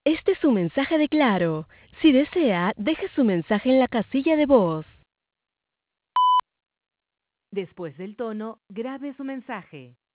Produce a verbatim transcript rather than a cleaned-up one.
Este es su mensaje de Claro. Si desea, deje su mensaje en la casilla de voz. Después del tono, grabe su mensaje.